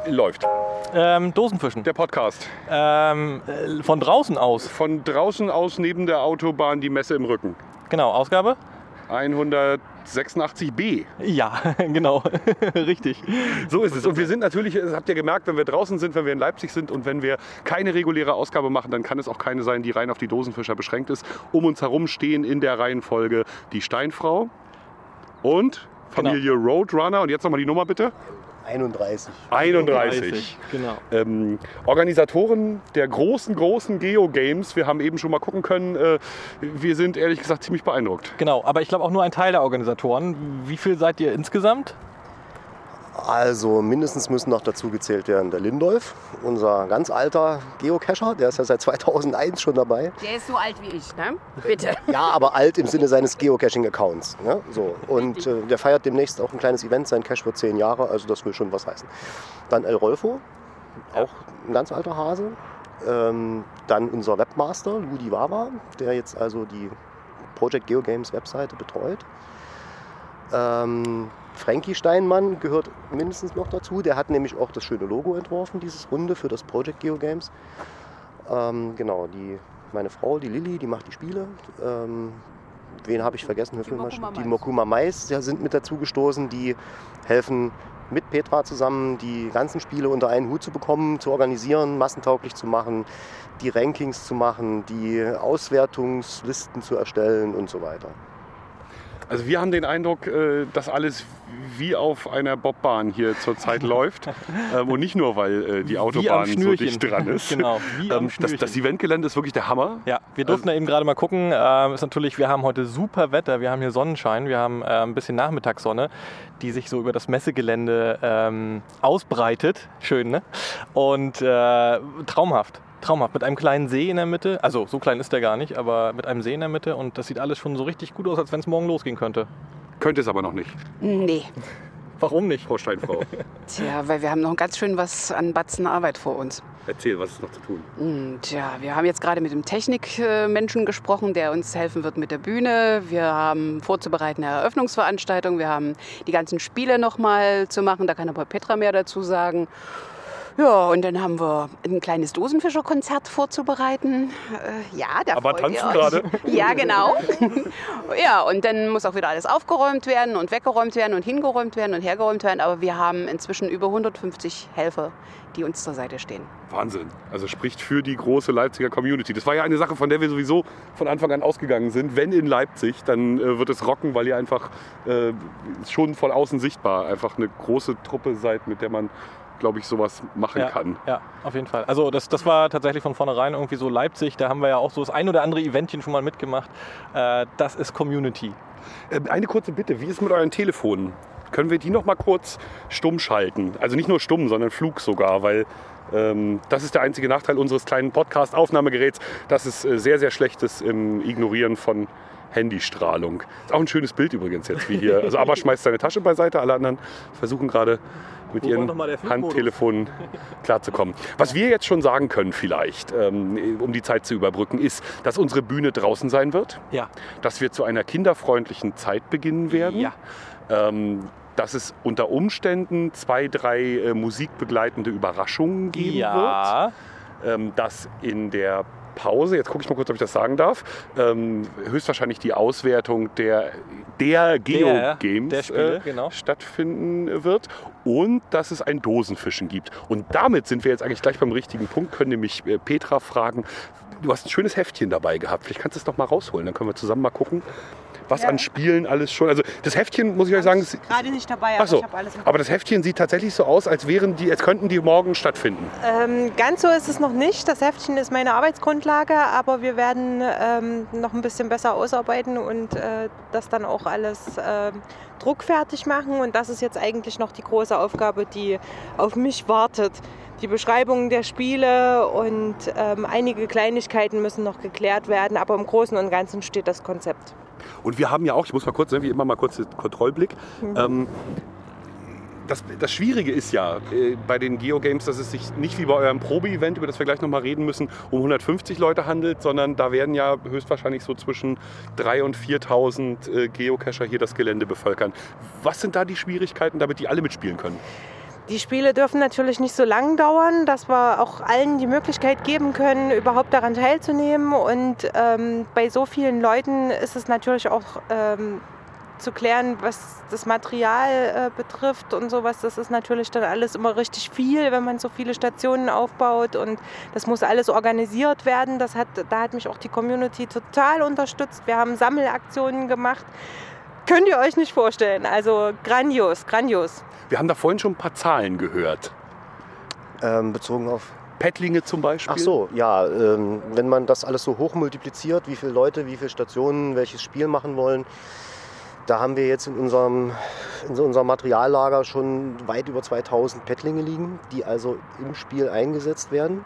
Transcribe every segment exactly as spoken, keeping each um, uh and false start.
Läuft. Ähm, Dosenfischen. Der Podcast. Ähm, äh, von draußen aus. Von draußen aus neben der Autobahn die Messe im Rücken. Genau, Ausgabe? hundertsechsundachtzig b. Ja, genau. Richtig. So ist es. Und wir sind natürlich, das habt ihr gemerkt, wenn wir draußen sind, wenn wir in Leipzig sind und wenn wir keine reguläre Ausgabe machen, dann kann es auch keine sein, die rein auf die Dosenfischer beschränkt ist. Um uns herum stehen in der Reihenfolge die Steinfrau und Familie genau. Roadrunner. Und jetzt nochmal die Nummer bitte. einunddreißig. einunddreißig. Genau. Ähm, Organisatoren der großen, großen Geo-Games. Wir haben eben schon mal gucken können. Äh, wir sind ehrlich gesagt ziemlich beeindruckt. Genau, aber ich glaube auch nur ein Teil der Organisatoren. Wie viel seid ihr insgesamt? Also mindestens müssen noch dazu gezählt werden der Lindolf, unser ganz alter Geocacher. Der ist ja seit zweitausendeins schon dabei. Der ist so alt wie ich, ne? Bitte. Ja, aber alt im Sinne seines Geocaching-Accounts. Ne? So. Und äh, der feiert demnächst auch ein kleines Event. Sein Cache wird zehn Jahre, also das will schon was heißen. Dann El Rolfo, auch ein ganz alter Hase. Ähm, dann unser Webmaster, Ludi Wawa, der jetzt also die Project Geogames Webseite betreut. Ähm, Frankie Steinmann gehört mindestens noch dazu. Der hat nämlich auch das schöne Logo entworfen, dieses Runde für das Project Geogames. Ähm, genau, die, meine Frau, die Lilly, die macht die Spiele. Ähm, wen habe ich vergessen? Die Mokuma Die Mokuma Mais ja, sind mit dazu gestoßen. Die helfen mit Petra zusammen, die ganzen Spiele unter einen Hut zu bekommen, zu organisieren, massentauglich zu machen, die Rankings zu machen, die Auswertungslisten zu erstellen und so weiter. Also wir haben den Eindruck, dass alles wie auf einer Bobbahn hier zurzeit läuft. Und nicht nur, weil die Autobahn so dicht dran ist. Genau, wie am das, das Eventgelände ist wirklich der Hammer. Ja, wir durften also, da eben gerade mal gucken. Äh, ist natürlich, wir haben heute super Wetter, wir haben hier Sonnenschein, wir haben äh, ein bisschen Nachmittagssonne, die sich so über das Messegelände ähm, ausbreitet. Schön, ne? Und äh, traumhaft. Traumhaft, mit einem kleinen See in der Mitte, also so klein ist der gar nicht, aber mit einem See in der Mitte und das sieht alles schon so richtig gut aus, als wenn es morgen losgehen könnte. Könnte es aber noch nicht. Nee. Warum nicht, Frau Steinfrau? Tja, weil wir haben noch ganz schön was an Batzen Arbeit vor uns. Erzähl, was ist noch zu tun? Tja, wir haben jetzt gerade mit dem Technikmenschen gesprochen, der uns helfen wird mit der Bühne. Wir haben vorzubereiten eine Eröffnungsveranstaltung, wir haben die ganzen Spiele noch mal zu machen, da kann aber Petra mehr dazu sagen. Ja, und dann haben wir ein kleines Dosenfischerkonzert vorzubereiten. Äh, ja, da Aber freut tanzen ihr euch. gerade? Ja, genau. Ja, und dann muss auch wieder alles aufgeräumt werden und weggeräumt werden und hingeräumt werden und hergeräumt werden. Aber wir haben inzwischen über hundertfünfzig Helfer, die uns zur Seite stehen. Wahnsinn. Also spricht für die große Leipziger Community. Das war ja eine Sache, von der wir sowieso von Anfang an ausgegangen sind. Wenn in Leipzig, dann äh, wird es rocken, weil ihr einfach äh, schon von außen sichtbar einfach eine große Truppe seid, mit der man, glaube ich, sowas machen ja, kann. Ja, auf jeden Fall. Also das, das war tatsächlich von vornherein irgendwie so Leipzig. Da haben wir ja auch so das ein oder andere Eventchen schon mal mitgemacht. Äh, das ist Community. Äh, eine kurze Bitte, wie ist es mit euren Telefonen? Können wir die noch mal kurz stumm schalten? Also nicht nur stumm, sondern Flug sogar, weil ähm, das ist der einzige Nachteil unseres kleinen Podcast-Aufnahmegeräts, dass es äh, sehr, sehr schlecht ist im Ignorieren von Handystrahlung. Ist auch ein schönes Bild übrigens jetzt, wie hier. Also Abba schmeißt seine Tasche beiseite, alle anderen versuchen gerade mit ihren Handtelefonen klarzukommen. Was wir jetzt schon sagen können vielleicht, ähm, um die Zeit zu überbrücken, ist, dass unsere Bühne draußen sein wird. Ja. Dass wir zu einer kinderfreundlichen Zeit beginnen werden. Ja. Ähm, dass es unter Umständen zwei, drei äh, musikbegleitende Überraschungen geben ja. wird. Ähm, dass in der Pause, jetzt gucke ich mal kurz, ob ich das sagen darf, ähm, höchstwahrscheinlich die Auswertung der, der Geo-Games äh, genau. stattfinden wird und dass es ein Dosenfischen gibt. Und damit sind wir jetzt eigentlich gleich beim richtigen Punkt, können nämlich äh, Petra fragen, du hast ein schönes Heftchen dabei gehabt, vielleicht kannst du es doch mal rausholen, dann können wir zusammen mal gucken, was ja. an Spielen alles schon, also das Heftchen, muss ich euch sagen, ist gerade nicht dabei, aber so, ich habe alles aber das Heftchen sieht tatsächlich so aus, als wären die, als könnten die morgen stattfinden. Ähm, ganz so ist es noch nicht. Das Heftchen ist meine Arbeitsgrundlage, aber wir werden ähm, noch ein bisschen besser ausarbeiten und äh, das dann auch alles äh, druckfertig machen. Und das ist jetzt eigentlich noch die große Aufgabe, die auf mich wartet. Die Beschreibung der Spiele und ähm, einige Kleinigkeiten müssen noch geklärt werden, aber im Großen und Ganzen steht das Konzept. Und wir haben ja auch, ich muss mal kurz, wie immer mal kurz den Kontrollblick. Mhm. Ähm, das, das Schwierige ist ja äh, bei den Geogames, dass es sich nicht wie bei eurem Probe-Event, über das wir gleich nochmal reden müssen, um hundertfünfzig Leute handelt, sondern da werden ja höchstwahrscheinlich so zwischen dreitausend und viertausend äh, Geocacher hier das Gelände bevölkern. Was sind da die Schwierigkeiten, damit die alle mitspielen können? Die Spiele dürfen natürlich nicht so lang dauern, dass wir auch allen die Möglichkeit geben können, überhaupt daran teilzunehmen. Und ähm, bei so vielen Leuten ist es natürlich auch ähm, zu klären, was das Material äh, betrifft und sowas. Das ist natürlich dann alles immer richtig viel, wenn man so viele Stationen aufbaut. Und das muss alles organisiert werden. Das hat, da hat mich auch die Community total unterstützt. Wir haben Sammelaktionen gemacht. Könnt ihr euch nicht vorstellen. Also grandios, grandios. Wir haben da vorhin schon ein paar Zahlen gehört. Ähm, bezogen auf... Paddlinge zum Beispiel? Ach so, ja. Ähm, wenn man das alles so hoch multipliziert, wie viele Leute, wie viele Stationen, welches Spiel machen wollen, da haben wir jetzt in unserem, in unserem Materiallager schon weit über zweitausend Paddlinge liegen, die also im Spiel eingesetzt werden.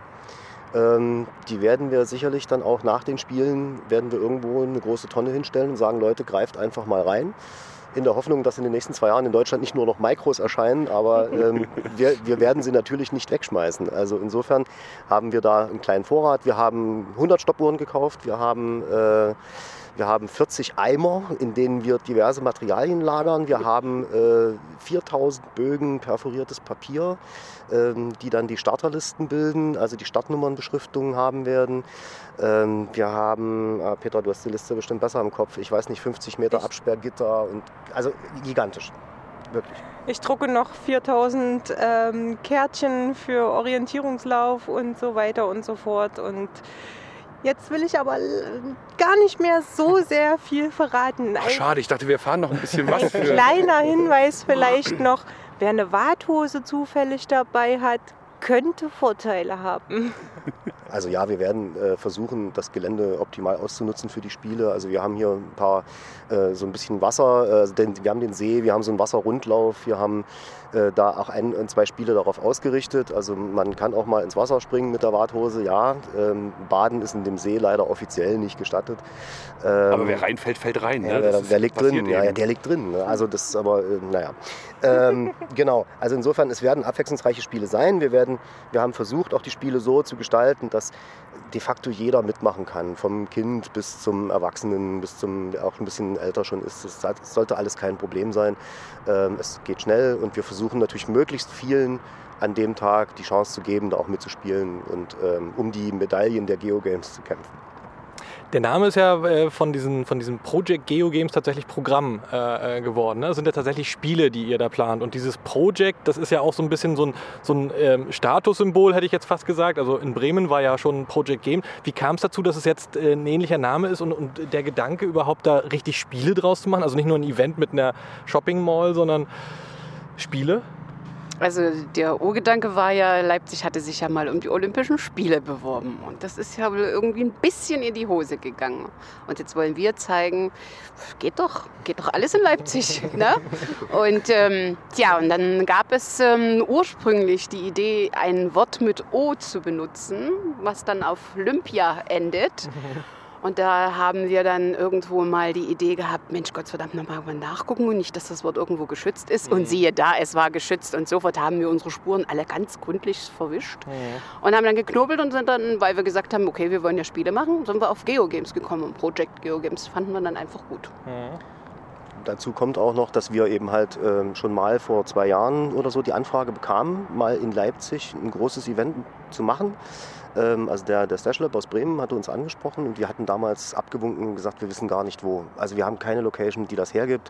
Ähm, die werden wir sicherlich dann auch nach den Spielen, werden wir irgendwo eine große Tonne hinstellen und sagen, Leute, greift einfach mal rein. In der Hoffnung, dass in den nächsten zwei Jahren in Deutschland nicht nur noch Micros erscheinen, aber ähm, wir, wir werden sie natürlich nicht wegschmeißen. Also insofern haben wir da einen kleinen Vorrat. Wir haben hundert Stoppuhren gekauft, wir haben, äh, wir haben vierzig Eimer, in denen wir diverse Materialien lagern. Wir haben äh, viertausend Bögen perforiertes Papier, ähm, die dann die Starterlisten bilden, also die Startnummernbeschriftungen haben werden. Ähm, wir haben, äh, Petra, du hast die Liste bestimmt besser im Kopf, ich weiß nicht, fünfzig Meter Absperrgitter, und also gigantisch, wirklich. Ich drucke noch viertausend ähm, Kärtchen für Orientierungslauf und so weiter und so fort. Und jetzt will ich aber gar nicht mehr so sehr viel verraten. Ach, schade, ich dachte, wir erfahren noch ein bisschen was. Ein Für kleiner Hinweis vielleicht noch, wer eine Warthose zufällig dabei hat, könnte Vorteile haben. Also ja, wir werden äh, versuchen, das Gelände optimal auszunutzen für die Spiele. Also wir haben hier ein paar, äh, so ein bisschen Wasser, äh, denn wir haben den See, wir haben so einen Wasserrundlauf, wir haben äh, da auch ein, zwei Spiele darauf ausgerichtet. Also man kann auch mal ins Wasser springen mit der Warthose, ja. Ähm, Baden ist in dem See leider offiziell nicht gestattet. Ähm, aber wer reinfällt, fällt rein. Ja, ne? der, der liegt drin, ja, ja, der liegt drin. Ne? Also das aber, äh, naja. ähm, genau, also insofern, es werden abwechslungsreiche Spiele sein. Wir, werden, wir haben versucht, auch die Spiele so zu gestalten, dass de facto jeder mitmachen kann. Vom Kind bis zum Erwachsenen, bis zum, der auch ein bisschen älter schon ist. Es sollte alles kein Problem sein. Ähm, es geht schnell und wir versuchen natürlich möglichst vielen an dem Tag die Chance zu geben, da auch mitzuspielen und ähm, um die Medaillen der Geogames zu kämpfen. Der Name ist ja äh, von, diesen, von diesem Project Geogames tatsächlich Programm äh, geworden. Ne? Das sind ja tatsächlich Spiele, die ihr da plant. Und dieses Project, das ist ja auch so ein bisschen so ein, so ein ähm, Statussymbol, hätte ich jetzt fast gesagt. Also in Bremen war ja schon ein Project Game. Wie kam es dazu, dass es jetzt äh, ein ähnlicher Name ist und, und der Gedanke überhaupt da richtig Spiele draus zu machen? Also nicht nur ein Event mit einer Shopping Mall, sondern Spiele? Also der Urgedanke war ja, Leipzig hatte sich ja mal um die Olympischen Spiele beworben und das ist ja wohl irgendwie ein bisschen in die Hose gegangen. Und jetzt wollen wir zeigen, geht doch, geht doch alles in Leipzig. Ne? Und ähm, ja, und dann gab es ähm, ursprünglich die Idee, ein Wort mit O zu benutzen, was dann auf Olympia endet. Und da haben wir dann irgendwo mal die Idee gehabt, Mensch, Gottverdammt, nochmal nachgucken und nicht, dass das Wort irgendwo geschützt ist. Mhm. Und siehe da, es war geschützt. Und sofort haben wir unsere Spuren alle ganz gründlich verwischt. Mhm. Und haben dann geknobelt und sind dann, weil wir gesagt haben, okay, wir wollen ja Spiele machen, sind wir auf Geogames gekommen. Und Project Geogames fanden wir dann einfach gut. Mhm. Dazu kommt auch noch, dass wir eben halt ähm, schon mal vor zwei Jahren oder so die Anfrage bekamen, mal in Leipzig ein großes Event zu machen. Also der, der Stash Lab aus Bremen hatte uns angesprochen und wir hatten damals abgewunken und gesagt, wir wissen gar nicht wo. Also wir haben keine Location, die das hergibt.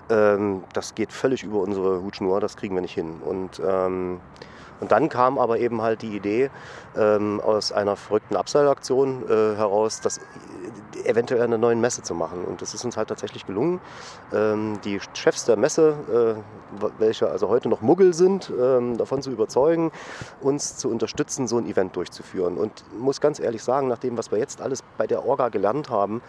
Das geht völlig über unsere Hutschnur, das kriegen wir nicht hin. Und, und dann kam aber eben halt die Idee aus einer verrückten Upsell-Aktion heraus, das eventuell eine neue Messe zu machen. Und das ist uns halt tatsächlich gelungen. Die Chefs der Messe, welche also heute noch Muggel sind, davon zu überzeugen, uns zu unterstützen, so ein Event durchzuführen. Und ich muss ganz ehrlich sagen, nach dem, was wir jetzt alles bei der Orga gelernt haben,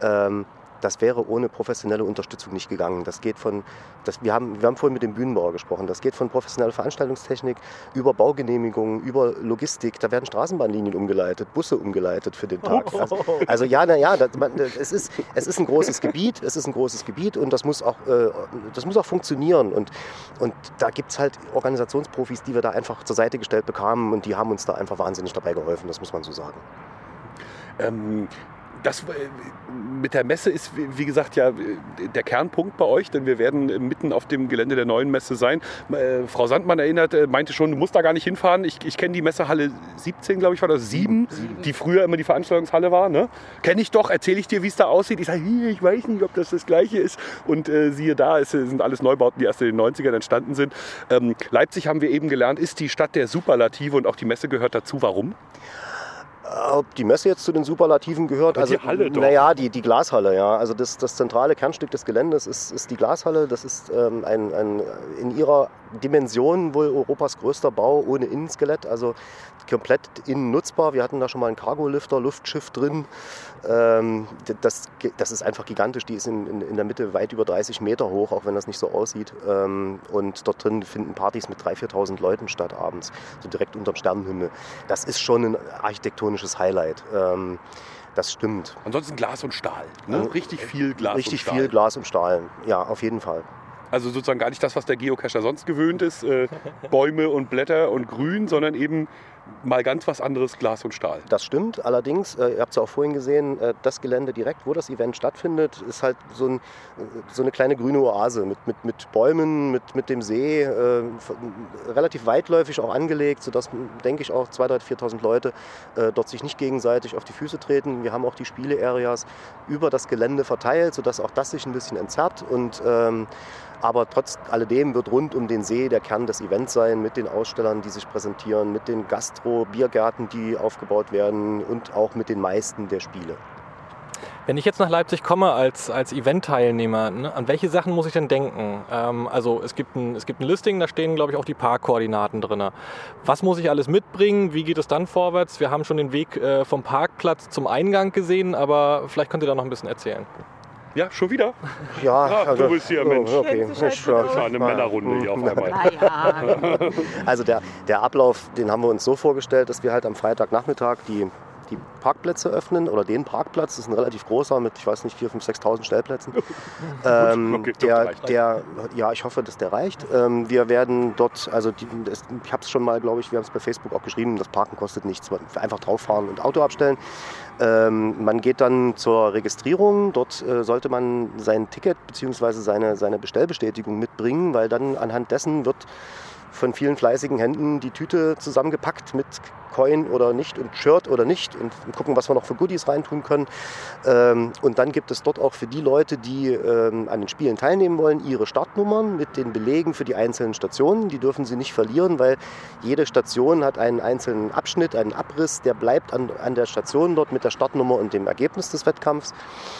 das wäre ohne professionelle Unterstützung nicht gegangen. Das geht von, das, wir, haben, wir haben vorhin mit dem Bühnenbauer gesprochen, das geht von professioneller Veranstaltungstechnik über Baugenehmigungen, über Logistik, da werden Straßenbahnlinien umgeleitet, Busse umgeleitet für den Tag. Also, also ja, naja, es ist, es ist ein großes Gebiet, es ist ein großes Gebiet und das muss auch, äh, das muss auch funktionieren. Und, und da gibt es halt Organisationsprofis, die wir da einfach zur Seite gestellt bekamen und die haben uns da einfach wahnsinnig dabei geholfen, das muss man so sagen. Ähm das mit der Messe ist, wie gesagt, ja der Kernpunkt bei euch, denn wir werden mitten auf dem Gelände der neuen Messe sein. Äh, Frau Sandmann erinnert, meinte schon, du musst da gar nicht hinfahren. Ich, ich kenne die Messehalle siebzehn, glaube ich, war das sieben, sieben, die früher immer die Veranstaltungshalle war. Ne? Kenne ich doch, erzähle ich dir, wie es da aussieht. Ich sage, ich weiß nicht, ob das das Gleiche ist. Und äh, siehe da, es sind alles Neubauten, die erst in den neunzigern entstanden sind. Ähm, Leipzig, haben wir eben gelernt, ist die Stadt der Superlative und auch die Messe gehört dazu. Warum? Ob die Messe jetzt zu den Superlativen gehört? Also, also die Halle doch. Naja, die, die Glashalle, ja. Also das, das zentrale Kernstück des Geländes ist, ist die Glashalle. Das ist ähm, ein, ein in ihrer Dimension wohl Europas größter Bau ohne Innenskelett. Also komplett innen nutzbar. Wir hatten da schon mal einen Cargolifter, Luftschiff drin. Ähm, das, das ist einfach gigantisch. Die ist in, in, in der Mitte weit über dreißig Meter hoch, auch wenn das nicht so aussieht. Ähm, und dort drin finden Partys mit dreitausend, viertausend Leuten statt abends, so direkt unterm Sternenhimmel. Das ist schon ein architektonisches Highlight. Ähm, das stimmt. Ansonsten Glas und Stahl. Ne? Richtig viel Glas Richtig und Stahl. viel Glas und Stahl. Ja, auf jeden Fall. Also sozusagen gar nicht das, was der Geocacher sonst gewöhnt ist, äh, Bäume und Blätter und Grün, sondern eben mal ganz was anderes, Glas und Stahl. Das stimmt, allerdings, äh, ihr habt es ja auch vorhin gesehen, äh, das Gelände direkt, wo das Event stattfindet, ist halt so, ein, so eine kleine grüne Oase mit, mit, mit Bäumen, mit, mit dem See, äh, relativ weitläufig auch angelegt, sodass, denke ich, auch zweitausend, dreitausend, viertausend Leute äh, dort sich nicht gegenseitig auf die Füße treten. Wir haben auch die Spiele-Areas über das Gelände verteilt, sodass auch das sich ein bisschen entzerrt und ähm, aber trotz alledem wird rund um den See der Kern des Events sein, mit den Ausstellern, die sich präsentieren, mit den Gastro-Biergärten, die aufgebaut werden und auch mit den meisten der Spiele. Wenn ich jetzt nach Leipzig komme als, als Event-Teilnehmer, ne, an welche Sachen muss ich denn denken? Ähm, also es gibt, ein, es gibt ein Listing, da stehen, glaube ich, auch die Parkkoordinaten drin. Was muss ich alles mitbringen? Wie geht es dann vorwärts? Wir haben schon den Weg äh, vom Parkplatz zum Eingang gesehen, aber vielleicht könnt ihr da noch ein bisschen erzählen. Ja, schon wieder? Ja, Ah, also, du bist hier, Mensch. Oh, okay. Das ist Ja, Das war eine Männerrunde hier auf einmal. Naja, Also der, der Ablauf, den haben wir uns so vorgestellt, dass wir halt am Freitagnachmittag die, die Parkplätze öffnen oder den Parkplatz. Das ist ein relativ großer mit, ich weiß nicht, viertausend, fünftausend, sechstausend Stellplätzen. ähm, Okay, das der, reicht. der, ja, ich hoffe, dass der reicht. Ähm, wir werden dort, also die, das, ich habe es schon mal, glaube ich, wir haben es bei Facebook auch geschrieben, das Parken kostet nichts. Einfach drauf fahren und Auto abstellen. Ähm, man geht dann zur Registrierung. Dort äh, sollte man sein Ticket bzw. seine, seine Bestellbestätigung mitbringen, weil dann anhand dessen wird von vielen fleißigen Händen die Tüte zusammengepackt mit Coin oder nicht und Shirt oder nicht und gucken, was wir noch für Goodies reintun können. Ähm, und dann gibt es dort auch für die Leute, die ähm, an den Spielen teilnehmen wollen, ihre Startnummern mit den Belegen für die einzelnen Stationen. Die dürfen sie nicht verlieren, weil jede Station hat einen einzelnen Abschnitt, einen Abriss, der bleibt an, an der Station dort mit der Startnummer und dem Ergebnis des Wettkampfs.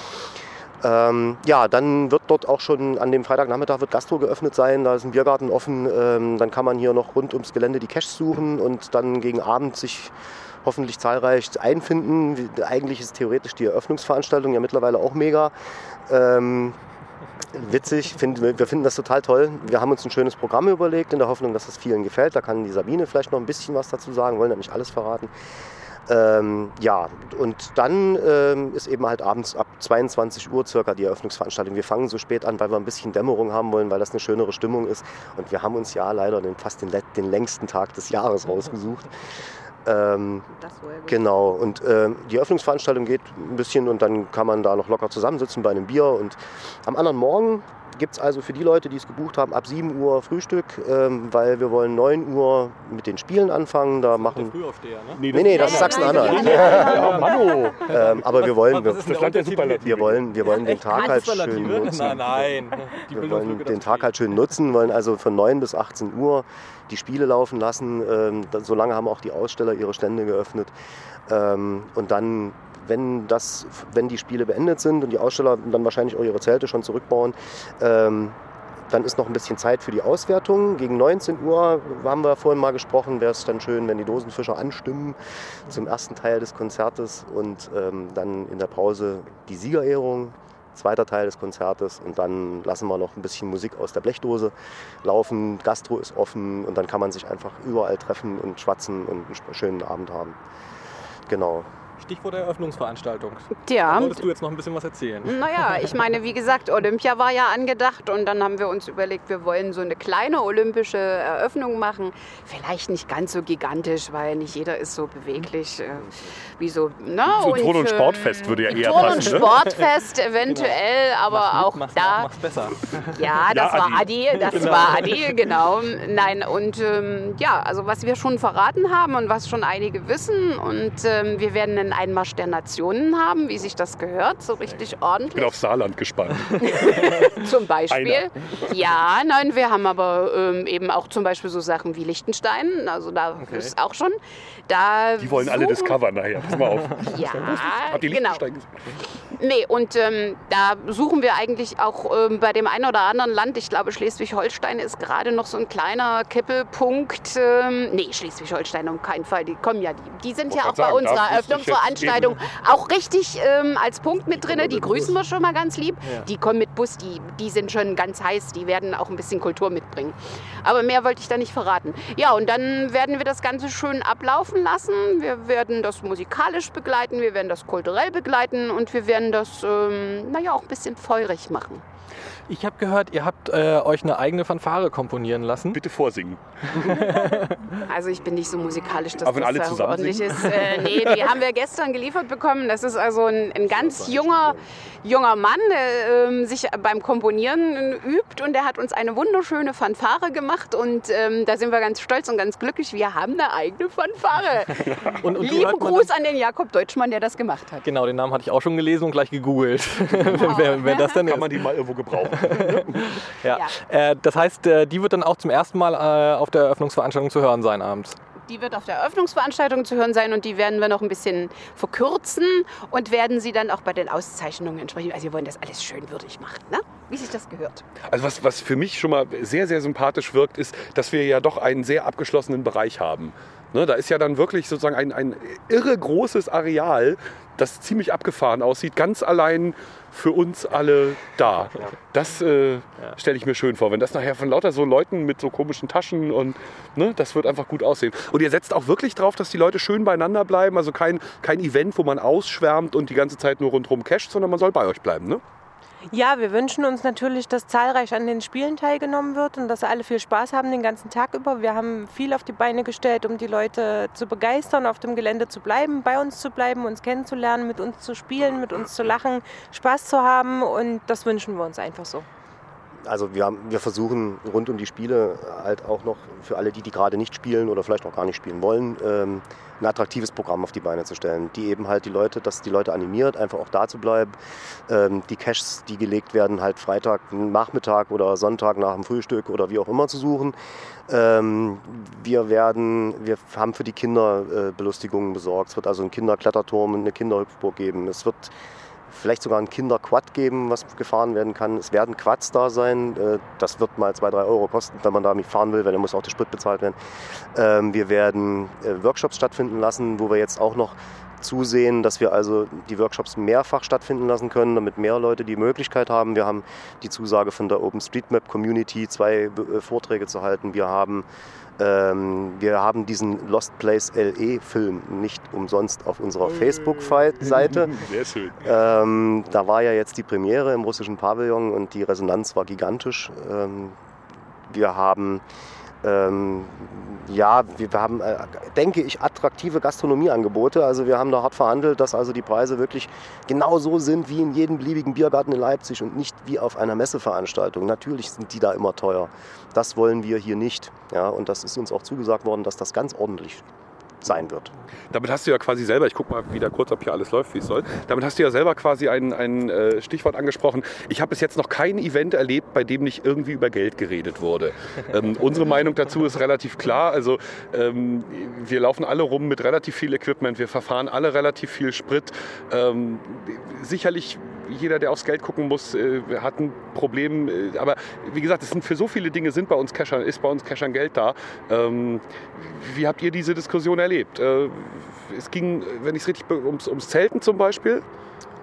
Ähm, ja, dann wird dort auch schon an dem Freitagnachmittag wird Gastro geöffnet sein, da ist ein Biergarten offen, ähm, dann kann man hier noch rund ums Gelände die Caches suchen und dann gegen Abend sich hoffentlich zahlreich einfinden. Eigentlich ist theoretisch die Eröffnungsveranstaltung ja mittlerweile auch mega. Ähm, witzig, find, wir finden das total toll. Wir haben uns ein schönes Programm überlegt, in der Hoffnung, dass es vielen gefällt. Da kann die Sabine vielleicht noch ein bisschen was dazu sagen, wollen ja nicht alles verraten. Ähm, ja, und dann ähm, ist eben halt abends ab zweiundzwanzig Uhr circa die Eröffnungsveranstaltung. Wir fangen so spät an, weil wir ein bisschen Dämmerung haben wollen, weil das eine schönere Stimmung ist. Und wir haben uns ja leider den, fast den, den längsten Tag des Jahres rausgesucht. Ähm, das war ja gut. genau, und ähm, die Eröffnungsveranstaltung geht ein bisschen und dann kann man da noch locker zusammensitzen bei einem Bier. Und am anderen Morgen gibt es also für die Leute, die es gebucht haben, ab sieben Uhr Frühstück, ähm, weil wir wollen neun Uhr mit den Spielen anfangen. Da machen Frühaufsteher, ne? Nee, nee, das ist Sachsen-Anhalt. Ja, Mano. Ähm, aber wir wollen, wir, Was ist denn Das Land der Unterschied? Superlative. wir wollen, wir wollen den Echt? Tag Keine halt schön Superlative? nutzen. Nein, nein. Die Wir wollen Bildungslücke, den das Tag geht. halt schön nutzen, wollen also von neun bis achtzehn Uhr die Spiele laufen lassen. Ähm, da- solange haben auch die Aussteller ihre Stände geöffnet. Ähm, und dann, wenn, das, wenn die Spiele beendet sind und die Aussteller dann wahrscheinlich auch ihre Zelte schon zurückbauen, ähm, dann ist noch ein bisschen Zeit für die Auswertung. Gegen neunzehn Uhr haben wir vorhin mal gesprochen, wäre es dann schön, wenn die Dosenfischer anstimmen zum ersten Teil des Konzertes und ähm, dann in der Pause die Siegerehrung, zweiter Teil des Konzertes und dann lassen wir noch ein bisschen Musik aus der Blechdose laufen. Gastro ist offen und dann kann man sich einfach überall treffen und schwatzen und einen schönen Abend haben. Genau. Stichwort Eröffnungsveranstaltung. Ja. Da wolltest du jetzt noch ein bisschen was erzählen. Naja, ich meine, wie gesagt, Olympia war ja angedacht und dann haben wir uns überlegt, wir wollen so eine kleine olympische Eröffnung machen. Vielleicht nicht ganz so gigantisch, weil nicht jeder ist so beweglich äh, wie so... Na, so ein Turn- und Sportfest würde ja eher Turn- passen. und Sportfest eventuell, genau. aber mach's auch mit, mach's da... Nach, mach's besser. Ja, das ja, war Adi, das genau. war Adi, genau. Nein, und ähm, ja, also was wir schon verraten haben und was schon einige wissen und ähm, wir werden einen Einmarsch der Nationen haben, wie sich das gehört, so richtig ordentlich. Ich bin auf Saarland gespannt. Zum Beispiel. Einer. Ja, nein, wir haben aber ähm, eben auch zum Beispiel so Sachen wie Liechtenstein, also da Okay. ist auch schon. Da Die wollen alle suchen- discovern nachher. Pass mal auf. Ja, Habt ihr genau. Liechtenstein gesehen? Nee, und ähm, da suchen wir eigentlich auch ähm, bei dem einen oder anderen Land, ich glaube Schleswig-Holstein ist gerade noch so ein kleiner Kippelpunkt. Ähm, nee, Schleswig-Holstein um keinen Fall, die kommen ja, die, die sind ja auch Wollte bei gerade sagen, unserer da wusste ich jetzt Eröffnungsveranstaltung auch richtig ähm, als Punkt mit drin, die grüßen wir schon mal ganz lieb. Ja. Die kommen mit Bus, die, die sind schon ganz heiß, die werden auch ein bisschen Kultur mitbringen. Aber mehr wollte ich da nicht verraten. Ja, und dann werden wir das Ganze schön ablaufen lassen. Wir werden das musikalisch begleiten, wir werden das kulturell begleiten und wir werden das, ähm, naja, auch ein bisschen feurig machen. Ich habe gehört, ihr habt äh, euch eine eigene Fanfare komponieren lassen. Bitte vorsingen. Also ich bin nicht so musikalisch, dass Aber wenn das alle da zusammen ordentlich singen? ist. Äh, nee, die haben wir gestern geliefert bekommen. Das ist also ein, ein ganz junger, junger Mann, der ähm, sich beim Komponieren übt und der hat uns eine wunderschöne Fanfare gemacht und ähm, da sind wir ganz stolz und ganz glücklich. Wir haben eine eigene Fanfare. Und, und die Lieben hört man Gruß an den Jakob Deutschmann, der das gemacht hat. Genau, den Namen hatte ich auch schon gelesen und gleich gegoogelt, wer, wer das denn Kann ist. man die mal irgendwo gebrauchen. Ja. Ja. Äh, das heißt, äh, die wird dann auch zum ersten Mal äh, auf der Eröffnungsveranstaltung zu hören sein abends. Die wird auf der Eröffnungsveranstaltung zu hören sein und die werden wir noch ein bisschen verkürzen und werden sie dann auch bei den Auszeichnungen entsprechen. Also wir wollen das alles schön würdig machen, ne? Wie sich das gehört. Also was, was für mich schon mal sehr, sehr sympathisch wirkt, ist, dass wir ja doch einen sehr abgeschlossenen Bereich haben. Ne, da ist ja dann wirklich sozusagen ein, ein irre großes Areal, das ziemlich abgefahren aussieht, ganz allein für uns alle da. Das äh, stelle ich mir schön vor, wenn das nachher von lauter so Leuten mit so komischen Taschen und ne, das wird einfach gut aussehen. Und ihr setzt auch wirklich drauf, dass die Leute schön beieinander bleiben, also kein, kein Event, wo man ausschwärmt und die ganze Zeit nur rundherum casht, sondern man soll bei euch bleiben, ne? Ja, wir wünschen uns natürlich, dass zahlreich an den Spielen teilgenommen wird und dass alle viel Spaß haben den ganzen Tag über. Wir haben viel auf die Beine gestellt, um die Leute zu begeistern, auf dem Gelände zu bleiben, bei uns zu bleiben, uns kennenzulernen, mit uns zu spielen, mit uns zu lachen, Spaß zu haben und das wünschen wir uns einfach so. Also wir, haben, wir versuchen rund um die Spiele halt auch noch für alle die, die gerade nicht spielen oder vielleicht auch gar nicht spielen wollen, ähm, ein attraktives Programm auf die Beine zu stellen, die eben halt die Leute, dass die Leute animiert, einfach auch da zu bleiben. Ähm, die Caches, die gelegt werden, halt Freitag Nachmittag oder Sonntag nach dem Frühstück oder wie auch immer zu suchen. Ähm, wir werden, wir haben für die Kinder äh, Belustigungen besorgt. Es wird also einen Kinderkletterturm und eine Kinderhüpfburg geben. Es wird vielleicht sogar ein Kinderquad geben, was gefahren werden kann. Es werden Quads da sein. Das wird mal zwei, drei Euro kosten, wenn man da fahren will, weil dann muss auch der Sprit bezahlt werden. Wir werden Workshops stattfinden lassen, wo wir jetzt auch noch zusehen, dass wir also die Workshops mehrfach stattfinden lassen können, damit mehr Leute die Möglichkeit haben. Wir haben die Zusage von der OpenStreetMap Community, zwei Vorträge zu halten. Wir haben Ähm, wir haben diesen Lost Place L E-Film nicht umsonst auf unserer Facebook-Seite. Sehr schön. Ähm, da war ja jetzt die Premiere im russischen Pavillon und die Resonanz war gigantisch. Ähm, wir haben, ähm, ja, wir haben, äh, denke ich, attraktive Gastronomieangebote. Also wir haben da hart verhandelt, dass also die Preise wirklich genau so sind wie in jedem beliebigen Biergarten in Leipzig und nicht wie auf einer Messeveranstaltung. Natürlich sind die da immer teuer. Das wollen wir hier nicht. Ja, und das ist uns auch zugesagt worden, dass das ganz ordentlich sein wird. Damit hast du ja quasi selber, ich gucke mal wieder kurz, ob hier alles läuft, wie es soll. Damit hast du ja selber quasi ein, ein äh, Stichwort angesprochen. Ich habe bis jetzt noch kein Event erlebt, bei dem nicht irgendwie über Geld geredet wurde. Ähm, unsere Meinung dazu ist relativ klar. Also ähm, wir laufen alle rum mit relativ viel Equipment, wir verfahren alle relativ viel Sprit. Ähm, sicherlich jeder, der aufs Geld gucken muss, äh, hat ein Problem. Äh, aber wie gesagt, es sind für so viele Dinge sind bei uns Cachern, ist bei uns Cachern Geld da. Ähm, wie habt ihr diese Diskussion erlebt? Äh, es ging, wenn ich es richtig be- ums, ums Zelten zum Beispiel.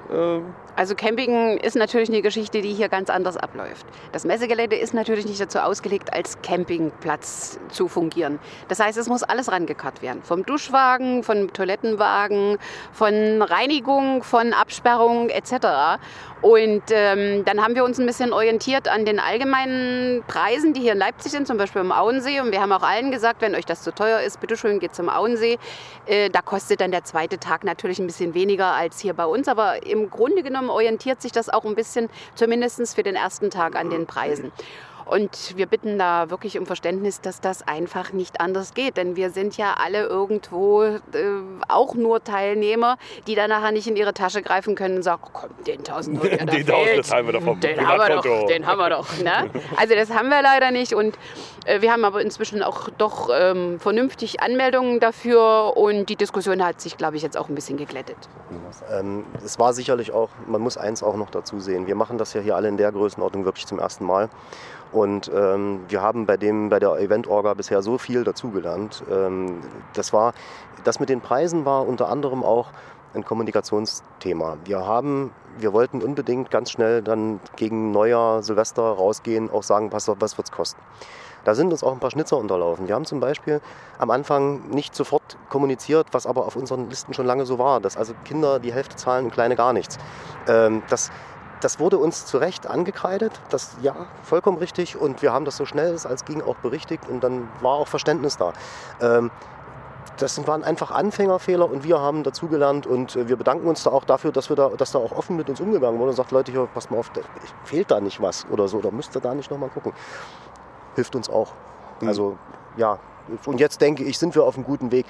Äh Also Camping ist natürlich eine Geschichte, die hier ganz anders abläuft. Das Messegelände ist natürlich nicht dazu ausgelegt, als Campingplatz zu fungieren. Das heißt, es muss alles rangekarrt werden. Vom Duschwagen, vom Toilettenwagen, von Reinigung, von Absperrung et cetera. Und ähm, dann haben wir uns ein bisschen orientiert an den allgemeinen Preisen, die hier in Leipzig sind, zum Beispiel am Auensee. Und wir haben auch allen gesagt, wenn euch das zu teuer ist, bitte schön, geht zum Auensee. Äh, da kostet dann der zweite Tag natürlich ein bisschen weniger als hier bei uns. Aber im Grunde genommen orientiert sich das auch ein bisschen, zumindest für den ersten Tag, an den Preisen. Und wir bitten da wirklich um Verständnis, dass das einfach nicht anders geht. Denn wir sind ja alle irgendwo äh, auch nur Teilnehmer, die dann nachher nicht in ihre Tasche greifen können und sagen, komm, den tausend Euro, der da den fehlt, haben wir doch vom den haben wir doch, den haben wir doch. Ne? Also das haben wir leider nicht. Und äh, wir haben aber inzwischen auch doch ähm, vernünftig Anmeldungen dafür. Und die Diskussion hat sich, glaube ich, jetzt auch ein bisschen geglättet. Ähm, es war sicherlich auch, man muss eins auch noch dazu sehen, wir machen das ja hier alle in der Größenordnung wirklich zum ersten Mal. Und ähm, wir haben bei, dem, bei der Event-Orga bisher so viel dazugelernt. Ähm, das, war, das mit den Preisen war unter anderem auch ein Kommunikationsthema. Wir, haben, wir wollten unbedingt ganz schnell dann gegen Neujahr, Silvester rausgehen, auch sagen, pass auf, was wird es kosten. Da sind uns auch ein paar Schnitzer unterlaufen. Wir haben zum Beispiel am Anfang nicht sofort kommuniziert, was aber auf unseren Listen schon lange so war, dass also Kinder die Hälfte zahlen und Kleine gar nichts. Ähm, das Das wurde uns zu Recht angekreidet, das ja, vollkommen richtig, und wir haben das so schnell es als ging auch berichtigt und dann war auch Verständnis da. Ähm, das waren einfach Anfängerfehler und wir haben dazugelernt und wir bedanken uns da auch dafür, dass, wir da, dass da auch offen mit uns umgegangen wurde und sagt, Leute, hier, passt mal auf, da fehlt da nicht was oder so, da müsst ihr da nicht nochmal gucken. Hilft uns auch. Mhm. Also ja, und jetzt denke ich, sind wir auf einem guten Weg.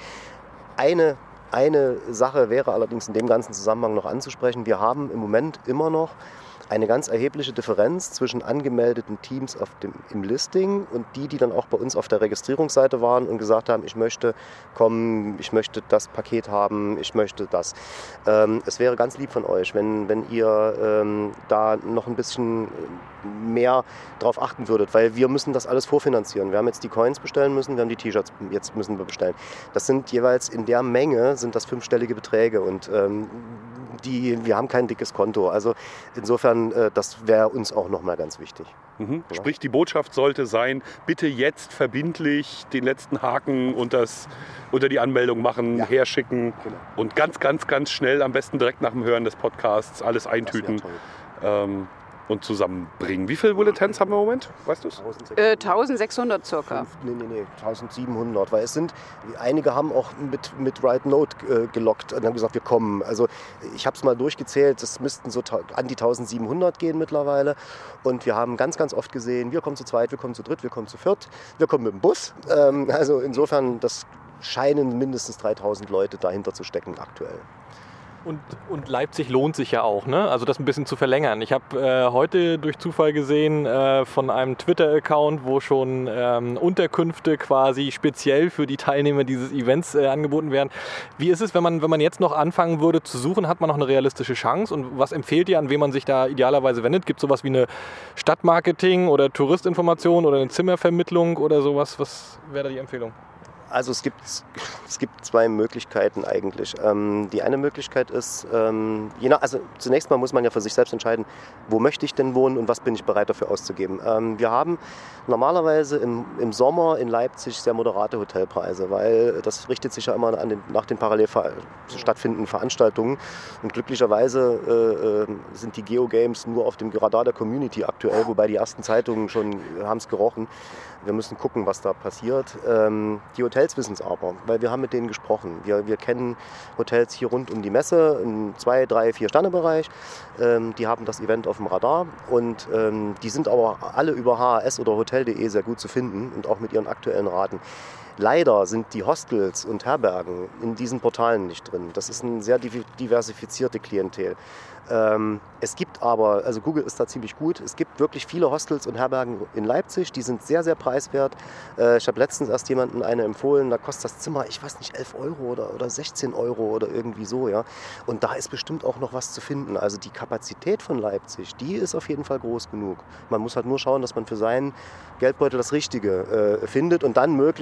Eine Eine Sache wäre allerdings in dem ganzen Zusammenhang noch anzusprechen. Wir haben im Moment immer noch eine ganz erhebliche Differenz zwischen angemeldeten Teams auf dem, im Listing und die, die dann auch bei uns auf der Registrierungsseite waren und gesagt haben, ich möchte kommen, ich möchte das Paket haben, ich möchte das. Ähm, es wäre ganz lieb von euch, wenn, wenn ihr ähm, da noch ein bisschen mehr drauf achten würdet, weil wir müssen das alles vorfinanzieren. Wir haben jetzt die Coins bestellen müssen, wir haben die T-Shirts jetzt müssen wir bestellen. Das sind jeweils in der Menge sind das fünfstellige Beträge und ähm, die, wir haben kein dickes Konto. Also insofern, äh, das wäre uns auch nochmal ganz wichtig. Mhm. Ja. Sprich, die Botschaft sollte sein, bitte jetzt verbindlich den letzten Haken unter, das, unter die Anmeldung machen, ja. herschicken genau. und ganz, ganz, ganz schnell, am besten direkt nach dem Hören des Podcasts, alles eintüten. Ähm, und zusammenbringen. Wie viele Bulletins haben wir im Moment? Weißt du es? Äh, eintausendsechshundert circa. Nee, nee, nee, eintausendsiebenhundert. Weil es sind, einige haben auch mit, mit Write Note äh, gelockt und haben gesagt, wir kommen. Also ich habe es mal durchgezählt, es müssten so an die eintausendsiebenhundert gehen mittlerweile. Und wir haben ganz, ganz oft gesehen, wir kommen zu zweit, wir kommen zu dritt, wir kommen zu viert, wir kommen mit dem Bus. Ähm, also insofern, das scheinen mindestens dreitausend Leute dahinter zu stecken aktuell. Und, und Leipzig lohnt sich ja auch, ne? Also das ein bisschen zu verlängern. Ich habe äh, heute durch Zufall gesehen äh, von einem Twitter-Account, wo schon ähm, Unterkünfte quasi speziell für die Teilnehmer dieses Events äh, angeboten werden. Wie ist es, wenn man, wenn man jetzt noch anfangen würde zu suchen, hat man noch eine realistische Chance? Und was empfiehlt ihr, an wen man sich da idealerweise wendet? Gibt es sowas wie eine Stadtmarketing oder Touristinformation oder eine Zimmervermittlung oder sowas? Was wäre da die Empfehlung? Also es gibt, es gibt zwei Möglichkeiten eigentlich. Ähm, die eine Möglichkeit ist, ähm, je nach, also zunächst mal muss man ja für sich selbst entscheiden, wo möchte ich denn wohnen und was bin ich bereit dafür auszugeben. Ähm, wir haben normalerweise im, im Sommer in Leipzig sehr moderate Hotelpreise, weil das richtet sich ja immer an den, nach den parallel stattfindenden Veranstaltungen. Und glücklicherweise äh, sind die Geogames nur auf dem Radar der Community aktuell, wobei die ersten Zeitungen schon haben es gerochen. Wir müssen gucken, was da passiert. Ähm, die Hotels wissen es aber, weil wir haben mit denen gesprochen. Wir, wir kennen Hotels hier rund um die Messe im zwei, drei, vier Sterne-Bereich. Ähm, die haben das Event auf dem Radar und ähm, die sind aber alle über H H S oder hotel punkt de sehr gut zu finden und auch mit ihren aktuellen Raten. Leider sind die Hostels und Herbergen in diesen Portalen nicht drin. Das ist eine sehr diversifizierte Klientel. Ähm, es gibt aber, also Google ist da ziemlich gut, es gibt wirklich viele Hostels und Herbergen in Leipzig, die sind sehr, sehr preiswert. Äh, ich habe letztens erst jemandem eine empfohlen, da kostet das Zimmer, ich weiß nicht, elf Euro oder, oder sechzehn Euro oder irgendwie so, ja. Und da ist bestimmt auch noch was zu finden. Also die Kapazität von Leipzig, die ist auf jeden Fall groß genug. Man muss halt nur schauen, dass man für seinen Geldbeutel das Richtige äh, findet und dann möglichst natürlich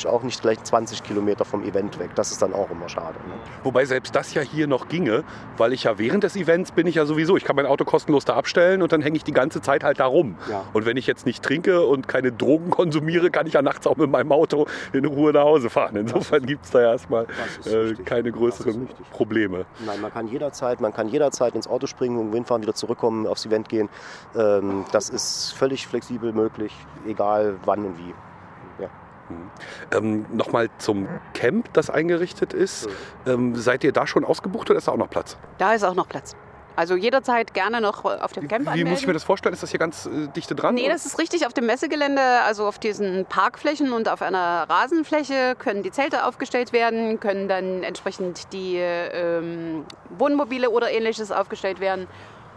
natürlich auch nicht gleich zwanzig Kilometer vom Event weg. Das ist dann auch immer schade. Ne? Wobei selbst das ja hier noch ginge, weil ich ja während des Events bin ich ja sowieso, ich kann mein Auto kostenlos da abstellen und dann hänge ich die ganze Zeit halt da rum. Ja. Und wenn ich jetzt nicht trinke und keine Drogen konsumiere, kann ich ja nachts auch mit meinem Auto in Ruhe nach Hause fahren. Insofern gibt es da ja erstmal äh, keine größeren Probleme. Nein, man kann jederzeit, man kann jederzeit ins Auto springen, irgendwo hinfahren, wieder zurückkommen, aufs Event gehen. Ähm, das ist völlig flexibel möglich, egal wann und wie. Ja. Mhm. Ähm, Nochmal zum Camp, das eingerichtet ist. Ähm, seid ihr da schon ausgebucht oder ist da auch noch Platz? Da ist auch noch Platz. Also jederzeit gerne noch auf dem Camp Wie anmelden. muss ich mir das vorstellen? Ist das hier ganz äh, dichte dran? Nee, das ist richtig auf dem Messegelände, also auf diesen Parkflächen und auf einer Rasenfläche können die Zelte aufgestellt werden, können dann entsprechend die ähm, Wohnmobile oder ähnliches aufgestellt werden.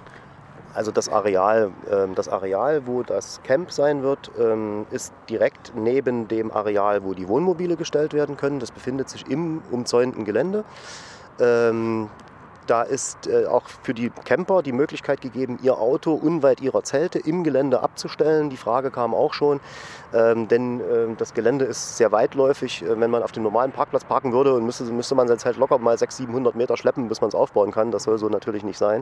Also das Areal, ähm, das Areal, wo das Camp sein wird, ähm, ist direkt neben dem Areal, wo die Wohnmobile gestellt werden können. Das befindet sich im umzäunten Gelände. Ähm, Da ist äh, auch für die Camper die Möglichkeit gegeben, ihr Auto unweit ihrer Zelte im Gelände abzustellen. Die Frage kam auch schon, ähm, denn äh, das Gelände ist sehr weitläufig. Äh, wenn man auf dem normalen Parkplatz parken würde, und müsste, müsste man sein Zelt locker mal sechshundert, siebenhundert Meter schleppen, bis man es aufbauen kann. Das soll so natürlich nicht sein.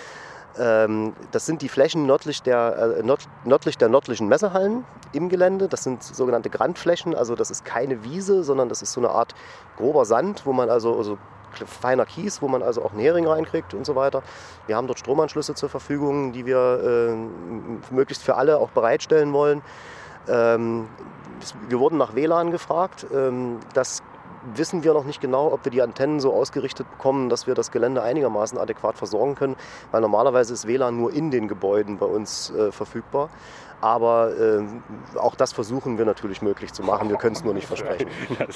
Ähm, das sind die Flächen nördlich der, äh, nord, nördlich der nördlichen Messehallen im Gelände. Das sind sogenannte Grandflächen. Also das ist keine Wiese, sondern das ist so eine Art grober Sand, wo man also... also feiner Kies, wo man also auch einen Hering reinkriegt und so weiter. Wir haben dort Stromanschlüsse zur Verfügung, die wir äh, möglichst für alle auch bereitstellen wollen. Ähm, wir wurden nach W L A N gefragt. Ähm, das wissen wir noch nicht genau, ob wir die Antennen so ausgerichtet bekommen, dass wir das Gelände einigermaßen adäquat versorgen können, weil normalerweise ist W L A N nur in den Gebäuden bei uns äh, verfügbar. Aber äh, auch das versuchen wir natürlich möglich zu machen. Wir können es nur nicht versprechen.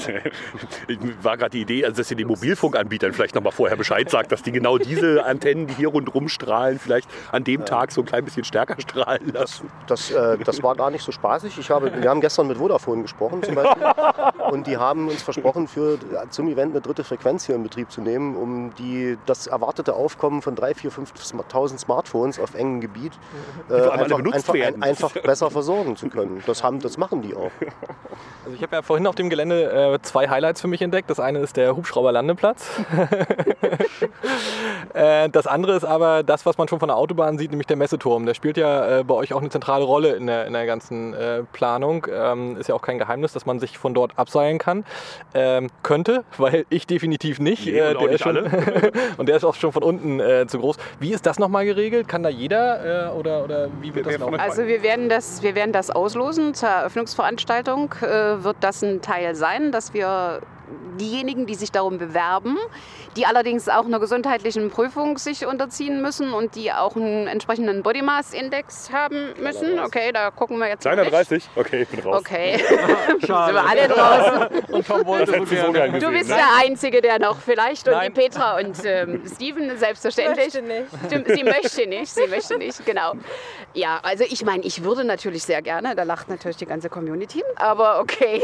Ich war gerade die Idee, also dass ihr den Mobilfunkanbietern vielleicht noch mal vorher Bescheid sagt, dass die genau diese Antennen, die hier rundherum strahlen, vielleicht an dem Tag so ein klein bisschen stärker strahlen lassen. Das, äh, das war gar nicht so spaßig. Ich habe, wir haben gestern mit Vodafone gesprochen zum Beispiel. Und die haben uns versprochen, für, zum Event eine dritte Frequenz hier in Betrieb zu nehmen, um die, das erwartete Aufkommen von dreitausend, viertausend, fünftausend Smartphones auf engem Gebiet äh, einfach, einfach, ein, einfach besser versorgen zu können. Das, haben, das machen die auch. Also ich habe ja vorhin auf dem Gelände äh, zwei Highlights für mich entdeckt. Das eine ist der Hubschrauberlandeplatz. äh, das andere ist aber das, was man schon von der Autobahn sieht, nämlich der Messeturm. Der spielt ja äh, bei euch auch eine zentrale Rolle in der, in der ganzen äh, Planung. Ähm, ist ja auch kein Geheimnis, dass man sich von dort abseilen kann. Ähm, könnte, weil ich definitiv nicht. Nee, äh, und der nicht ist schon und der ist auch schon von unten äh, zu groß. Wie ist das nochmal geregelt? Kann da jeder äh, oder, oder wie wird das noch? Also wir werden das, wir werden das auslosen. Zur Eröffnungsveranstaltung äh, wird das ein Teil sein, dass wir diejenigen, die sich darum bewerben, die allerdings auch einer gesundheitlichen Prüfung sich unterziehen müssen und die auch einen entsprechenden Body Mass Index haben müssen. Okay, da gucken wir jetzt mal. dreiunddreißig? Okay, ich bin raus. Okay, sind wir alle draußen. Und Tom wollte so gerne. Du bist der Einzige, der noch vielleicht und Nein. die Petra und ähm, Steven selbstverständlich. Möchte nicht. Stimmt, sie möchte nicht, sie möchte nicht, genau. Ja, also ich meine, ich würde natürlich sehr gerne, da lacht natürlich die ganze Community, aber okay.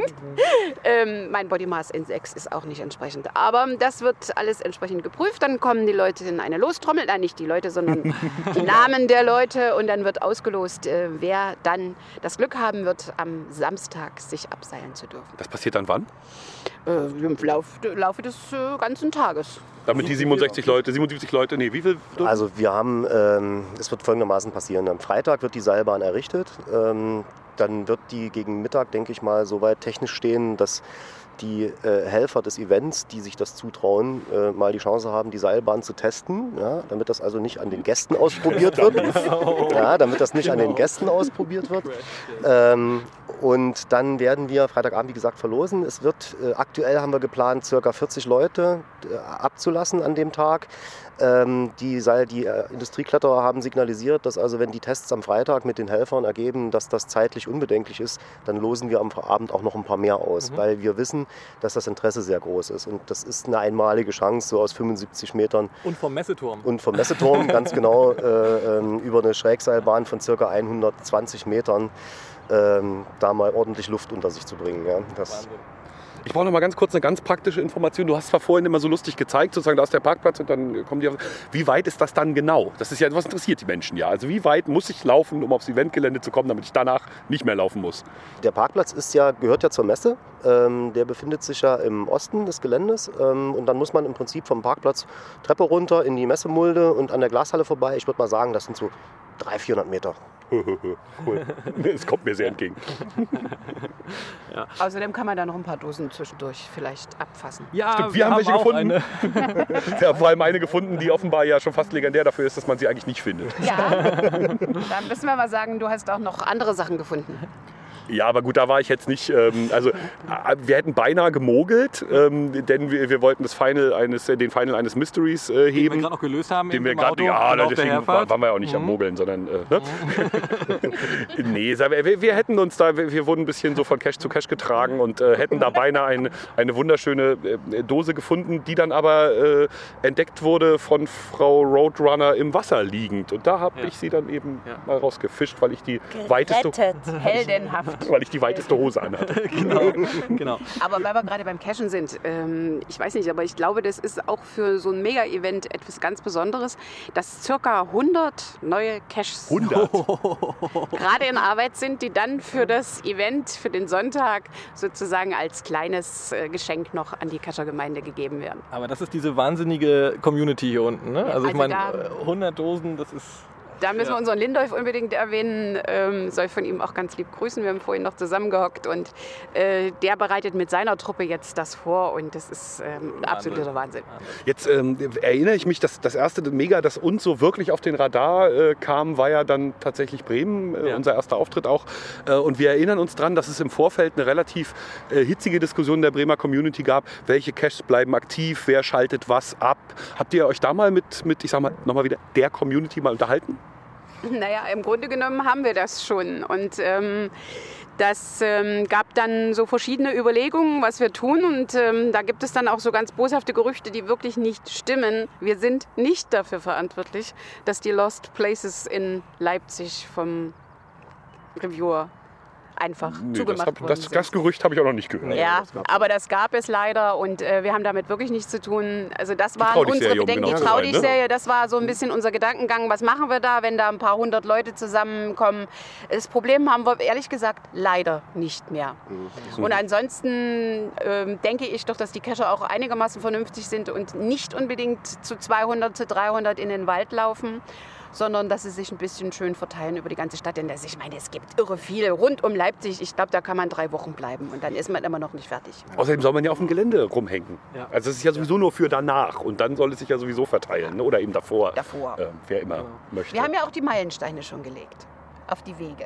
ähm, mein Body Mass Index ist auch nicht entsprechend. Aber das wird alles entsprechend geprüft. Dann kommen die Leute in eine Lostrommel, nein, nicht die Leute, sondern die Namen der Leute. Und dann wird ausgelost, äh, wer dann das Glück haben wird, am Samstag sich abseilen zu dürfen. Das passiert dann wann? Äh, Im Lauf, Laufe des äh, ganzen Tages. Damit die siebenundsechzig Leute, siebenundsiebzig Leute, nee, wie viel? Also wir haben, ähm, es wird folgendermaßen passieren. Am Freitag wird die Seilbahn errichtet. Ähm, dann wird die gegen Mittag, denke ich mal, so weit technisch stehen, dass die äh, Helfer des Events, die sich das zutrauen, äh, mal die Chance haben, die Seilbahn zu testen, ja, damit das also nicht an den Gästen ausprobiert wird. Ja, damit das nicht an den Gästen ausprobiert wird. Ähm, und dann werden wir Freitagabend, wie gesagt, verlosen. Es wird, äh, aktuell haben wir geplant, ca. vierzig Leute äh, abzulassen an dem Tag. Ähm, die Seil, die äh, Industriekletterer haben signalisiert, dass also, wenn die Tests am Freitag mit den Helfern ergeben, dass das zeitlich unbedenklich ist, dann losen wir am Abend auch noch ein paar mehr aus, mhm. weil wir wissen, dass das Interesse sehr groß ist. Und das ist eine einmalige Chance, so aus fünfundsiebzig Metern. Und vom Messeturm. Und vom Messeturm, ganz genau, äh, ähm, über eine Schrägseilbahn von ca. hundertzwanzig Metern, ähm, da mal ordentlich Luft unter sich zu bringen. Ja. Das, Ich brauche noch mal ganz kurz eine ganz praktische Information. Du hast zwar vorhin immer so lustig gezeigt, sozusagen, da ist der Parkplatz und dann kommen die. Wie weit ist das dann genau? Das ist ja, was interessiert die Menschen ja. Also wie weit muss ich laufen, um aufs Eventgelände zu kommen, damit ich danach nicht mehr laufen muss? Der Parkplatz ist ja, gehört ja zur Messe. Ähm, der befindet sich ja im Osten des Geländes. Ähm, und dann muss man im Prinzip vom Parkplatz Treppe runter in die Messemulde und an der Glashalle vorbei. Ich würde mal sagen, das sind so dreihundert, vierhundert Meter. Cool. Es kommt mir sehr entgegen. Ja. Außerdem kann man da noch ein paar Dosen zwischendurch vielleicht abfassen. Ja, Stimmt, wir, wir haben, haben welche gefunden. Eine. Wir haben vor allem eine gefunden, die offenbar ja schon fast legendär dafür ist, dass man sie eigentlich nicht findet. Ja, dann müssen wir mal sagen, du hast auch noch andere Sachen gefunden. Ja, aber gut, da war ich jetzt nicht. Ähm, also, wir hätten beinahe gemogelt, ähm, denn wir, wir wollten das Final eines, den Final eines Mysteries äh, heben. Den wir gerade noch gelöst haben. Den wir gerade, ja, deswegen war, waren wir ja auch nicht mhm. am Mogeln, sondern. Äh, ne? mhm. Nee, wir, wir hätten uns da, wir, wir wurden ein bisschen so von Cache zu Cache getragen und äh, hätten da beinahe ein, eine wunderschöne äh, Dose gefunden, die dann aber äh, entdeckt wurde von Frau Roadrunner im Wasser liegend. Und da habe ja. ich sie dann eben ja. mal rausgefischt, weil ich die Gerettet. weiteste. Heldenhaft. Weil ich die weiteste Hose anhatte. genau, genau. Aber weil wir gerade beim Cachen sind, ähm, ich weiß nicht, aber ich glaube, das ist auch für so ein Mega-Event etwas ganz Besonderes, dass circa hundert neue Caches hundert gerade in Arbeit sind, die dann für das Event, für den Sonntag sozusagen als kleines äh, Geschenk noch an die Cacher-Gemeinde gegeben werden. Aber das ist diese wahnsinnige Community hier unten, ne? Also, also ich meine, hundert Dosen, das ist... Da müssen ja. wir unseren Lindolf unbedingt erwähnen, ähm, soll von ihm auch ganz lieb grüßen. Wir haben vorhin noch zusammengehockt und äh, der bereitet mit seiner Truppe jetzt das vor und das ist ähm, absoluter Wahnsinn. Jetzt ähm, erinnere ich mich, dass das erste Mega, das uns so wirklich auf den Radar äh, kam, war ja dann tatsächlich Bremen, äh, ja. unser erster Auftritt auch. Äh, und wir erinnern uns dran, dass es im Vorfeld eine relativ äh, hitzige Diskussion der Bremer Community gab, welche Caches bleiben aktiv, wer schaltet was ab. Habt ihr euch da mal mit, mit ich sag mal, nochmal wieder der Community mal unterhalten? Naja, im Grunde genommen haben wir das schon und ähm, das ähm, gab dann so verschiedene Überlegungen, was wir tun und ähm, da gibt es dann auch so ganz boshafte Gerüchte, die wirklich nicht stimmen. Wir sind nicht dafür verantwortlich, dass die Lost Places in Leipzig vom Reviewer einfach nee, zugemacht das hab, worden das, sind. Das Gerücht habe ich auch noch nicht gehört. Ja, das aber das gab es leider und äh, wir haben damit wirklich nichts zu tun. Also das die waren unsere um Bedenken. genau Die Traudig-Serie, ne? Das war so ein bisschen unser Gedankengang. Was machen wir da, wenn da ein paar hundert Leute zusammenkommen? Das Problem haben wir ehrlich gesagt leider nicht mehr. Mhm. Und ansonsten äh, denke ich doch, dass die Cacher auch einigermaßen vernünftig sind und nicht unbedingt zu zweihundert, zu dreihundert in den Wald laufen, sondern dass sie sich ein bisschen schön verteilen über die ganze Stadt. Denn das, ich meine, es gibt irre viel rund um Leipzig. Ich glaube, da kann man drei Wochen bleiben und dann ist man immer noch nicht fertig. Außerdem soll man ja auf dem Gelände rumhängen. Ja. Also es ist ja sowieso nur für danach und dann soll es sich ja sowieso verteilen. Ne? Oder eben davor, davor. Äh, wer immer genau. möchte. Wir haben ja auch die Meilensteine schon gelegt auf die Wege.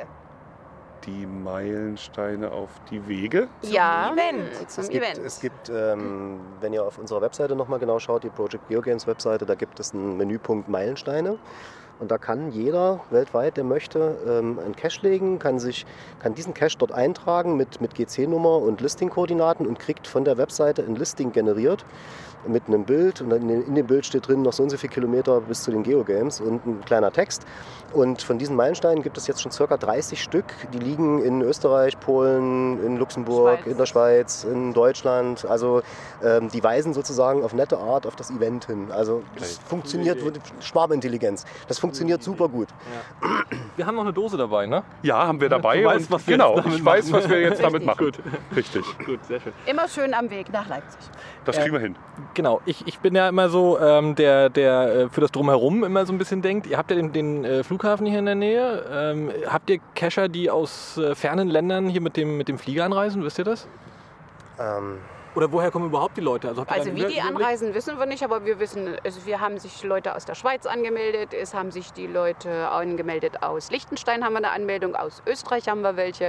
Die Meilensteine auf die Wege? Zum ja, Event. Zum es gibt, Event. es gibt ähm, wenn ihr auf unserer Webseite nochmal genau schaut, die Project Geogames Webseite, da gibt es einen Menüpunkt Meilensteine. Und da kann jeder weltweit, der möchte, ähm, einen Cache legen, kann, sich, kann diesen Cache dort eintragen mit, mit G C-Nummer und Listing-Koordinaten und kriegt von der Webseite ein Listing generiert mit einem Bild. Und dann in, in dem Bild steht drin noch so und so viele Kilometer bis zu den Geogames und ein kleiner Text. Und von diesen Meilensteinen gibt es jetzt schon ca. dreißig Stück. Die liegen in Österreich, Polen, in Luxemburg, Schweiz. in der Schweiz, in Deutschland. Also ähm, die weisen sozusagen auf nette Art auf das Event hin. Also das Coole funktioniert, Idee. Schwarmintelligenz. Das funktioniert super gut. Ja. Wir haben noch eine Dose dabei, ne? Ja, haben wir dabei. Du weißt, und was wir genau, jetzt damit ich weiß, machen. was wir jetzt damit machen. Gut. Richtig. Gut, sehr schön. Immer schön am Weg nach Leipzig. Das kriegen wir hin. Genau, ich, ich bin ja immer so, ähm, der, der äh, für das Drumherum immer so ein bisschen denkt. Ihr habt ja den, den äh, Flughafen hier in der Nähe. Ähm, habt ihr Cacher, die aus äh, fernen Ländern hier mit dem, mit dem Flieger anreisen? Wisst ihr das? Ähm, Oder woher kommen überhaupt die Leute? Also, habt ihr da Also einen wie die Überblick? anreisen, wissen wir nicht, aber wir wissen, also wir haben sich Leute aus der Schweiz angemeldet, es haben sich die Leute angemeldet aus Liechtenstein, haben wir eine Anmeldung, aus Österreich haben wir welche.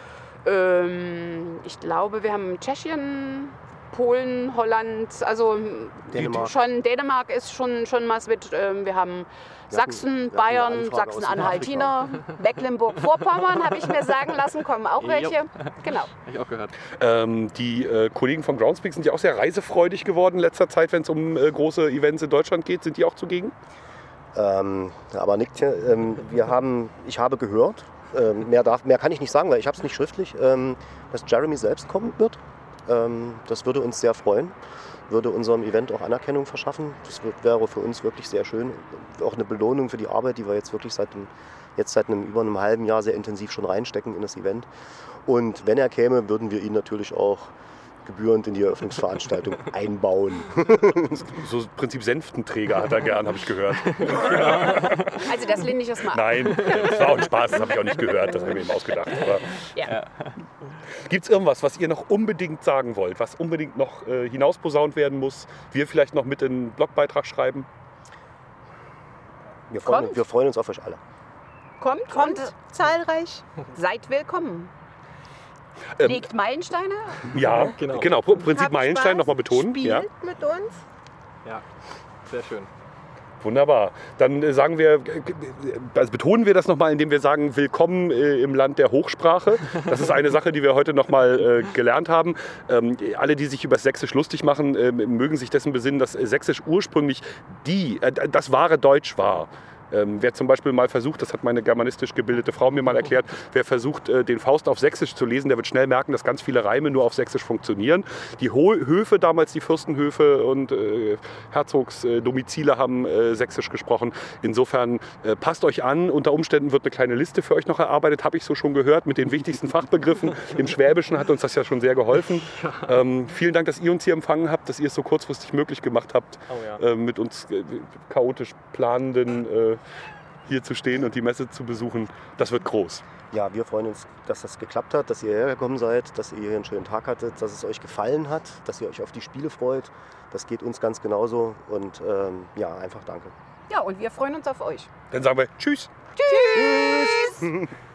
Ähm, ich glaube, wir haben Tschechien, Polen, Holland, also Dänemark. schon Dänemark ist schon, schon was mit. Ähm, wir haben Wir hatten- Sachsen, wir hatten eine Bayern, Anfrage aus Sachsen-Anhaltiner, Mecklenburg-Vorpommern, habe ich mir sagen lassen, kommen auch welche. Genau. Hab ich auch gehört. Ähm, die äh, Kollegen vom Groundspeak sind ja auch sehr reisefreudig geworden in letzter Zeit, wenn es um äh, große Events in Deutschland geht. Sind die auch zugegen? Ähm, aber nickt hier. Ähm, wir haben, ich habe gehört, ähm, mehr, darf, mehr kann ich nicht sagen, weil ich habe es nicht schriftlich, ähm, dass Jeremy selbst kommen wird. Ähm, das würde uns sehr freuen, würde unserem Event auch Anerkennung verschaffen. Das wird, wäre für uns wirklich sehr schön. Auch eine Belohnung für die Arbeit, die wir jetzt wirklich seit, dem, jetzt seit einem, über einem halben Jahr sehr intensiv schon reinstecken in das Event. Und wenn er käme, würden wir ihn natürlich auch gebührend in die Eröffnungsveranstaltung einbauen. So im Prinzip Senftenträger hat er gern, habe ich gehört. Also das lehne ich erstmal ab. Nein, das war auch ein Spaß, das habe ich auch nicht gehört, das habe ich mir eben ausgedacht. Ja. Gibt es irgendwas, was ihr noch unbedingt sagen wollt, was unbedingt noch äh, hinausposaunt werden muss, wir vielleicht noch mit in den Blogbeitrag schreiben? Wir freuen, Kommt. wir freuen uns auf euch alle. Kommt, Kommt und zahlreich. seid willkommen. Ähm, Legt Meilensteine. Ja, genau. genau. Im Prinzip Habt Meilenstein Spaß, nochmal betonen. Spielt Ja. mit uns. Ja, sehr schön. Wunderbar. Dann äh, sagen wir, also betonen wir das nochmal, indem wir sagen, willkommen äh, im Land der Hochsprache. Das ist eine Sache, die wir heute nochmal äh, gelernt haben. Ähm, alle, die sich über Sächsisch lustig machen, äh, mögen sich dessen besinnen, dass Sächsisch ursprünglich die, äh, das wahre Deutsch war. Ähm, wer zum Beispiel mal versucht, das hat meine germanistisch gebildete Frau mir mal erklärt, wer versucht, äh, den Faust auf Sächsisch zu lesen, der wird schnell merken, dass ganz viele Reime nur auf Sächsisch funktionieren. Die Ho- Höfe, damals die Fürstenhöfe und äh, Herzogsdomizile äh, haben äh, Sächsisch gesprochen. Insofern äh, passt euch an. Unter Umständen wird eine kleine Liste für euch noch erarbeitet, habe ich so schon gehört, mit den wichtigsten Fachbegriffen. Im Schwäbischen hat uns das ja schon sehr geholfen. Ähm, vielen Dank, dass ihr uns hier empfangen habt, dass ihr es so kurzfristig möglich gemacht habt, Oh ja. äh, mit uns äh, chaotisch planenden äh, hier zu stehen und die Messe zu besuchen. Das wird groß. Ja, wir freuen uns, dass das geklappt hat, dass ihr hergekommen seid, dass ihr hier einen schönen Tag hattet, dass es euch gefallen hat, dass ihr euch auf die Spiele freut. Das geht uns ganz genauso und ähm, ja, einfach danke. Ja, und wir freuen uns auf euch. Dann sagen wir Tschüss. Tschüss.